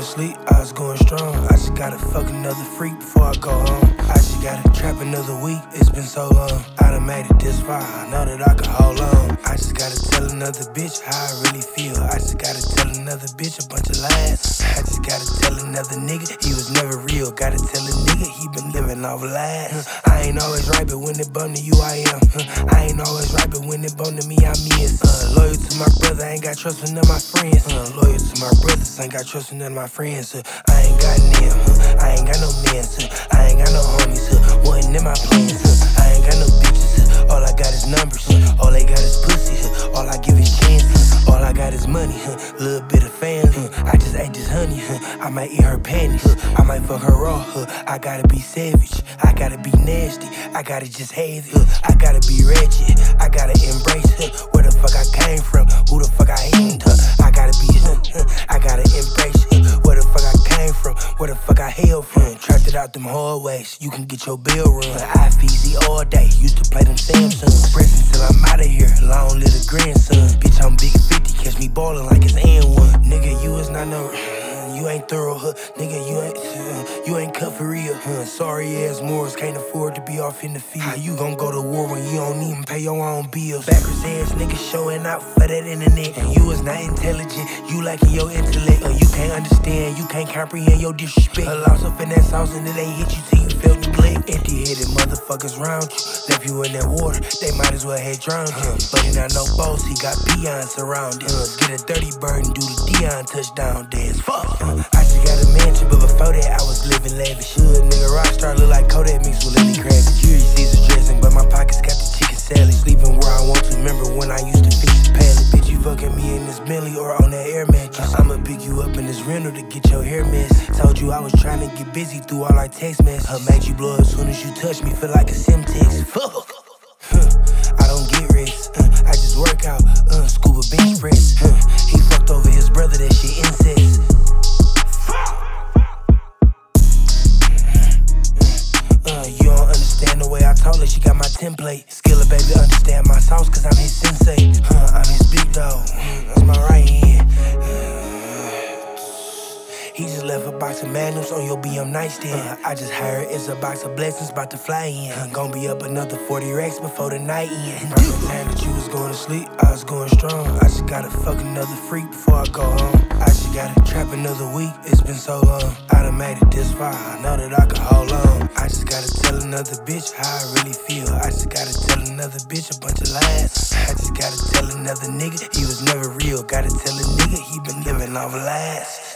sleep, I was going strong. I just gotta fuck another freak before I go home. I just gotta trap another week, it's been so long. I done made it this far, I know that I can hold on. I just gotta tell another bitch how I really feel. I just gotta tell another bitch a bunch of lies. I just gotta tell another nigga he was never real. Gotta tell a nigga he been living off lies. I ain't always right, but when it bum to you, I am. I ain't always right, but when it bum to me, I miss. Loyal to my brother, ain't got trust for none of my friends. Loyal to my brothers, ain't got trust for none of my friends. I ain't got them, I ain't got no men, I ain't got no homies, wasn't in my plans. I ain't got no bitches, all I got is numbers. All they got is pussy, all I give is chances. All I got is money, little bit of family. I just ate this honey, I might eat her panties. I might fuck her raw, I gotta be savage. I gotta be nasty, I gotta just have it. I gotta be wretched, I gotta embrace her. Where the fuck I came from, who the fuck I hated her. I gotta be I gotta embrace her. Where the fuck I came from, where the fuck I hailed from. Trapped it out them hallways, you can get your bill run. I feezy all day, used to play them Samsungs. Pressing till I'm out of here, long live the grandson. Bitch, I'm big 50, catch me ballin' like it's N1. Nigga, you is not no, you ain't thorough, nigga, you ain't cut for real. Sorry ass Moors can't afford to be off in the field. How you gon' go to war when you don't even pay your own bills? Backwards ass niggas showing out for that internet. And you is not intelligent, you lacking your intellect. You can't understand, you can't comprehend your disrespect. A loss up in that sauce and it ain't hit you till you felt neglect. Empty-headed motherfuckers round you, left you in that water, they might as well have drowned him. But he not no boss, he got peons surrounded. Get a dirty bird and do the Dion touchdown dance. Fuck. I just got a mansion, but before that I was living lavish. Hood nigga rockstar look like Kodak mixed with Lenny Kravitz. Jury Caesar dressing, but my pockets got the chicken salad. Sleeping where I want to, remember when I used to fix the pallet. Bitch, you fucking me in this Bentley or on that air mattress. I'ma pick you up in this rental to get your hair messy. Told you I was trying to get busy through all our text messages. Made you blow as soon as you touch me, feel like a Semtex. Fuck. I don't get rest, I just work out, scuba bench press. He fucked over his brother, that shit incest. You don't understand the way I told her, she got my template. Skilla baby, understand my sauce, cause I'm his sensei. I'm his big dog, that's my right hand. He just left a box of magnums on your BM nightstand. I just heard it's a box of blessings about to fly in. Gonna be up another 40 racks before the night end. From the time that you was going to sleep, I was going strong. I just gotta fuck another freak before I go home. I just gotta trap another week, it's been so long. I done made it this far, I know that I can hold on. I just gotta tell another bitch how I really feel. I just gotta tell another bitch a bunch of lies. I just gotta tell another nigga he was never real. Gotta tell a nigga he been living off lies.